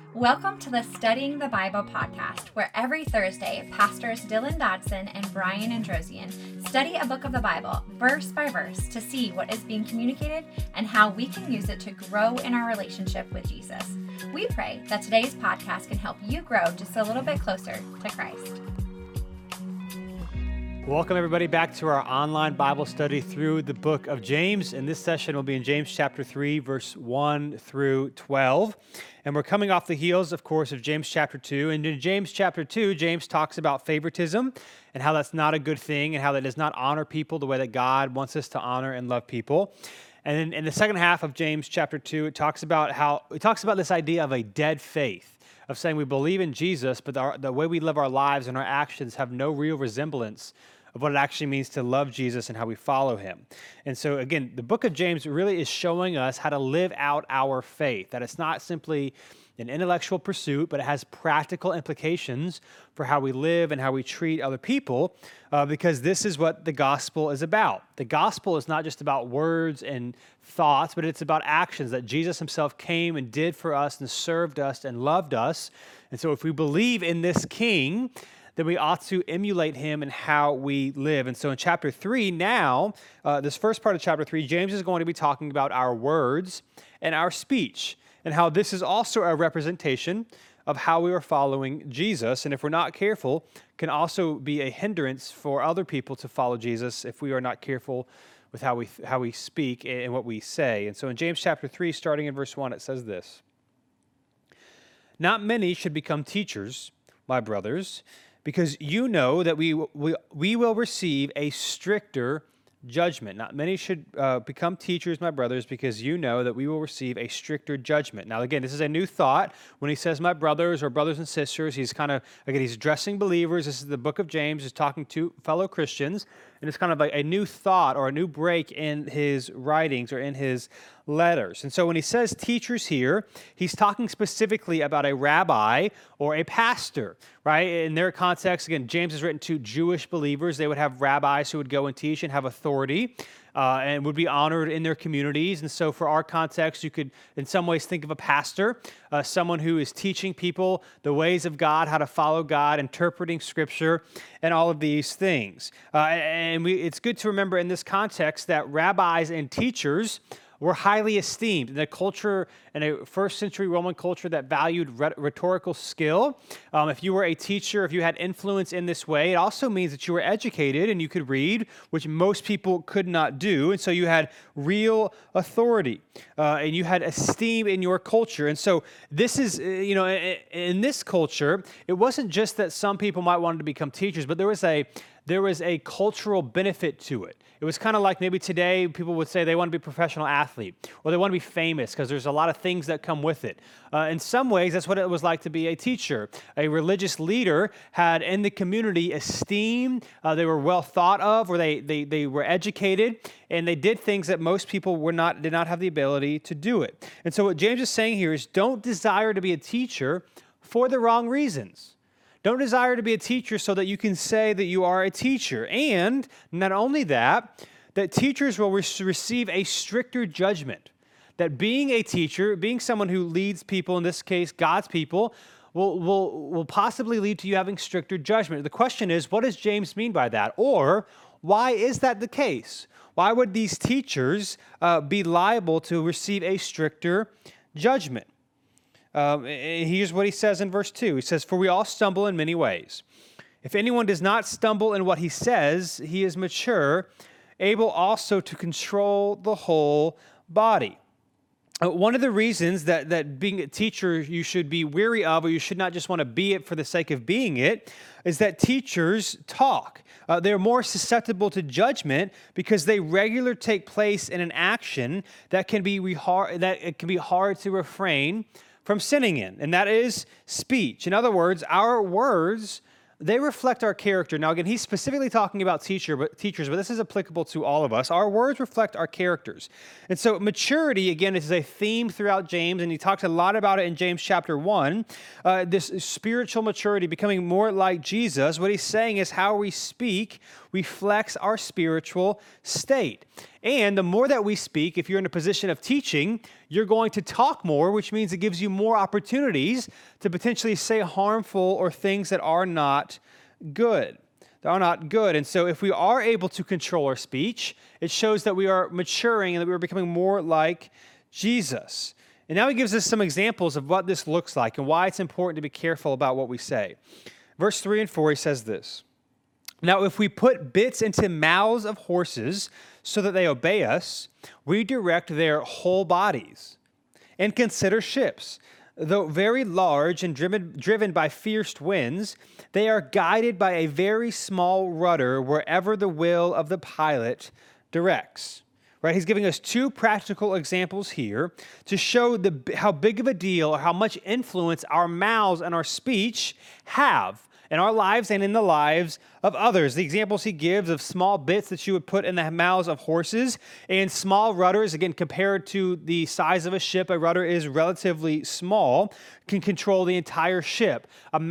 Welcome to the Studying the Bible podcast, where every Thursday, Pastors Dylan Dodson and Brian Androsian study a book of the Bible, verse by verse, to see what is being communicated and how we can use it to grow in our relationship with Jesus. We pray that today's podcast can help you grow just a little bit closer to Christ. Welcome everybody back to our online Bible study through the book of James. And this session will be in James chapter 3, verse 1 through 12. And we're coming off the heels, of course, of James chapter 2. And in James chapter 2, James talks about favoritism and how that's not a good thing and how that does not honor people the way that God wants us to honor and love people. And then in the second half of James chapter 2, it talks about this idea of a dead faith, of saying we believe in Jesus, but the way we live our lives and our actions have no real resemblance of what it actually means to love Jesus and how we follow him. And so again, the book of James really is showing us how to live out our faith, that it's not simply an intellectual pursuit, but it has practical implications for how we live and how we treat other people, because this is what the gospel is about. The gospel is not just about words and thoughts, but it's about actions, that Jesus himself came and did for us and served us and loved us. And so if we believe in this king, then we ought to emulate him in how we live. And so in chapter 3 now, this first part of chapter 3, James is going to be talking about our words and our speech, and how this is also a representation of how we are following Jesus. And if we're not careful, can also be a hindrance for other people to follow Jesus if we are not careful with how we speak and what we say. And so in James chapter 3, starting in verse 1, it says this: "Not many should become teachers, my brothers, because you know that we will receive a stricter judgment. Not many should become teachers, my brothers, because you know that we will receive a stricter judgment." Now, again, this is a new thought. When he says my brothers or brothers and sisters, he's addressing believers. This is the book of James. He's talking to fellow Christians, and it's kind of like a new thought or a new break in his writings or in his letters. And so when he says teachers here, he's talking specifically about a rabbi or a pastor, right? In their context, again, James is written to Jewish believers. They would have rabbis who would go and teach and have authority and would be honored in their communities. And so for our context, you could in some ways think of a pastor, someone who is teaching people the ways of God, how to follow God, interpreting Scripture, and all of these things. It's good to remember in this context that rabbis and teachers were highly esteemed in a culture, in a first century Roman culture that valued rhetorical skill. If you were a teacher, if you had influence in this way, it also means that you were educated and you could read, which most people could not do. And so you had real authority and you had esteem in your culture. And so this is, in this culture, it wasn't just that some people might want to become teachers, but there was a cultural benefit to it. It was kind of like maybe today people would say they want to be a professional athlete or they want to be famous because there's a lot of things that come with it. In some ways, that's what it was like to be a teacher. A religious leader had in the community esteem. They were well thought of, or they were educated, and they did things that most people did not have the ability to do it. And so what James is saying here is don't desire to be a teacher for the wrong reasons. Don't desire to be a teacher so that you can say that you are a teacher. And not only that teachers will receive a stricter judgment. That being a teacher, being someone who leads people, in this case, God's people, will possibly lead to you having stricter judgment. The question is, what does James mean by that? Or why is that the case? Why would these teachers be liable to receive a stricter judgment? Here's what he says in verse 2. He says, "For we all stumble in many ways. If anyone does not stumble in what he says, he is mature, able also to control the whole body." One of the reasons that being a teacher you should be weary of, or you should not just want to be it for the sake of being it, is that teachers talk. They're more susceptible to judgment because they regularly take place in an action that can be hard to refrain from sinning in, and that is speech. In other words, our words, they reflect our character. Now, again, he's specifically talking about teachers, but this is applicable to all of us. Our words reflect our characters. And so maturity, again, is a theme throughout James, and he talks a lot about it in James chapter 1. This spiritual maturity, becoming more like Jesus. What he's saying is how we speak reflects our spiritual state. And the more that we speak, if you're in a position of teaching, you're going to talk more, which means it gives you more opportunities to potentially say harmful or things that are not good. They are not good. And so if we are able to control our speech, it shows that we are maturing and that we are becoming more like Jesus. And now he gives us some examples of what this looks like and why it's important to be careful about what we say. Verse 3 and 4, he says this: "Now if we put bits into mouths of horses so that they obey us, we direct their whole bodies. And consider ships. Though very large and driven by fierce winds, they are guided by a very small rudder wherever the will of the pilot directs." Right? He's giving us two practical examples here to show how big of a deal or how much influence our mouths and our speech have in our lives and in the lives of others. The examples he gives of small bits that you would put in the mouths of horses and small rudders, again, compared to the size of a ship, a rudder is relatively small, can control the entire ship.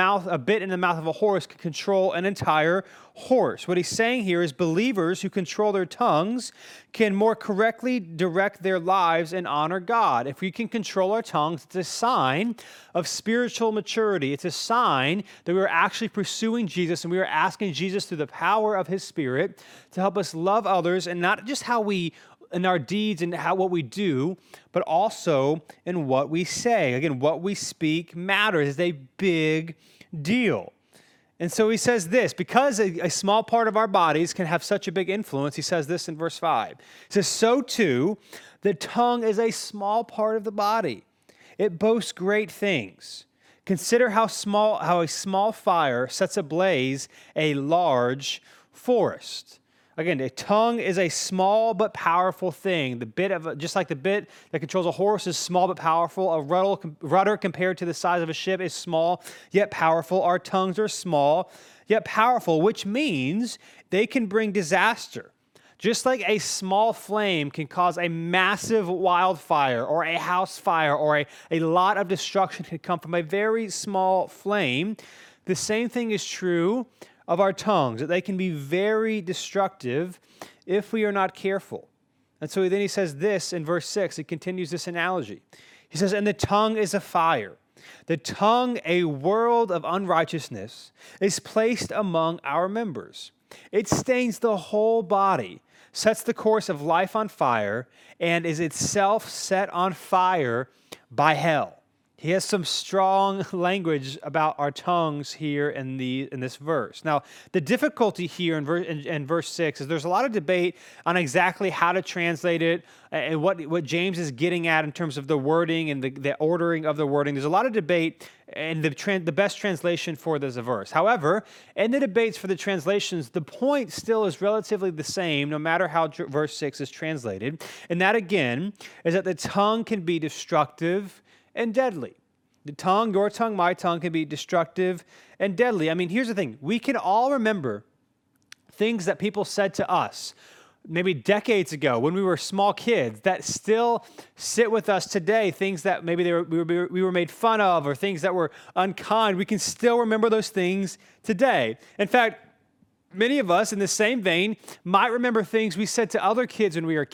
A bit in the mouth of a horse can control an entire horse. What he's saying here is believers who control their tongues can more correctly direct their lives and honor God. If we can control our tongues, it's a sign of spiritual maturity. It's a sign that we are actually pursuing Jesus and we are asking Jesus through the power of his Spirit to help us love others, and not just how we in our deeds and what we do, but also in what we say. Again, what we speak matters. It's a big deal. And so he says this, because a small part of our bodies can have such a big influence, he says this in verse 5. He says, "So too, the tongue is a small part of the body. It boasts great things. Consider how a small fire sets ablaze a large forest." Again, a tongue is a small but powerful thing. Just like the bit that controls a horse is small but powerful, a rudder compared to the size of a ship is small yet powerful. Our tongues are small yet powerful, which means they can bring disaster. Just like a small flame can cause a massive wildfire or a house fire or a lot of destruction can come from a very small flame, the same thing is true of our tongues, that they can be very destructive if we are not careful. And so then he says this in verse 6, he continues this analogy. He says, "And the tongue is a fire. The tongue, a world of unrighteousness, is placed among our members. It stains the whole body, sets the course of life on fire, and is itself set on fire by hell." He has some strong language about our tongues here in this verse. Now, the difficulty here in verse 6 is there's a lot of debate on exactly how to translate it and what James is getting at in terms of the wording and the ordering of the wording. There's a lot of debate and the best translation for this verse. However, in the debates for the translations, the point still is relatively the same no matter how verse 6 is translated. And that, again, is that the tongue can be destructive and deadly. The tongue, your tongue, my tongue, can be destructive and deadly. I mean, here's the thing. We can all remember things that people said to us maybe decades ago when we were small kids that still sit with us today, things that maybe we were made fun of or things that were unkind. We can still remember those things today. In fact, many of us, in the same vein, might remember things we said to other kids when we were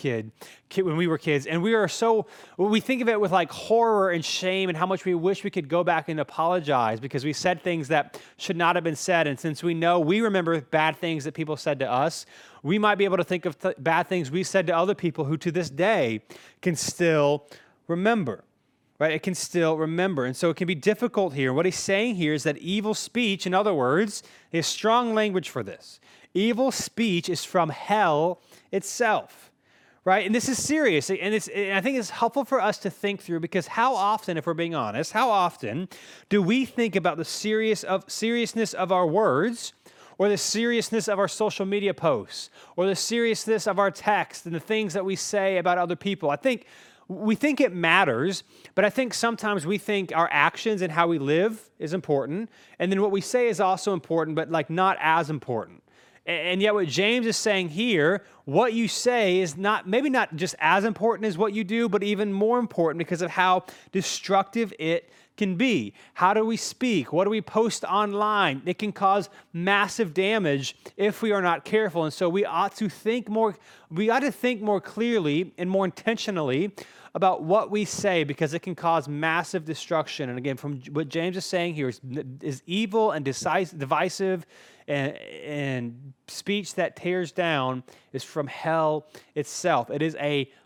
kids, and we think of it with like horror and shame and how much we wish we could go back and apologize because we said things that should not have been said. And since we remember bad things that people said to us, we might be able to think of bad things we said to other people who to this day can still remember. Right? It can still remember. And so it can be difficult here. What he's saying here is that evil speech, in other words, is strong language for this. Evil speech is from hell itself. Right? And this is serious. And I think it's helpful for us to think through, because how often, if we're being honest, how often do we think about the seriousness of our words, or the seriousness of our social media posts, or the seriousness of our text and the things that we say about other people? We think it matters, but I think sometimes we think our actions and how we live is important, and then what we say is also important, but like not as important. And yet what James is saying here, what you say is maybe not just as important as what you do, but even more important because of how destructive it can be. How do we speak? What do we post online? It can cause massive damage if we are not careful. And so we ought to think more clearly and more intentionally about what we say, because it can cause massive destruction. And again, from what James is saying here is evil and divisive, and speech that tears down is from hell itself. It is a